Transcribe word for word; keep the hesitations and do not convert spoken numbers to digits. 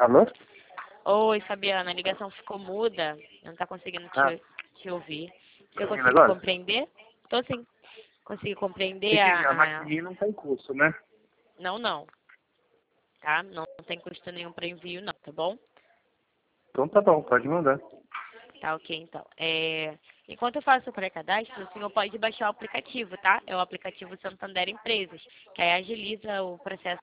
Alô? Oi, Fabiana, a ligação ficou muda, não tá conseguindo te, Ah, te ouvir. tá Você ouvindo conseguiu agora? compreender? Tô sim. Consegui compreender Entendi, a a, a... maquininha não tem custo, né? Não, não, tá? Não, não tem custo nenhum para envio, não, tá bom? Então tá bom, pode mandar. Tá ok, então. É... Enquanto eu faço o pré-cadastro, o senhor pode baixar o aplicativo, tá? É o aplicativo Santander Empresas, que aí agiliza o processo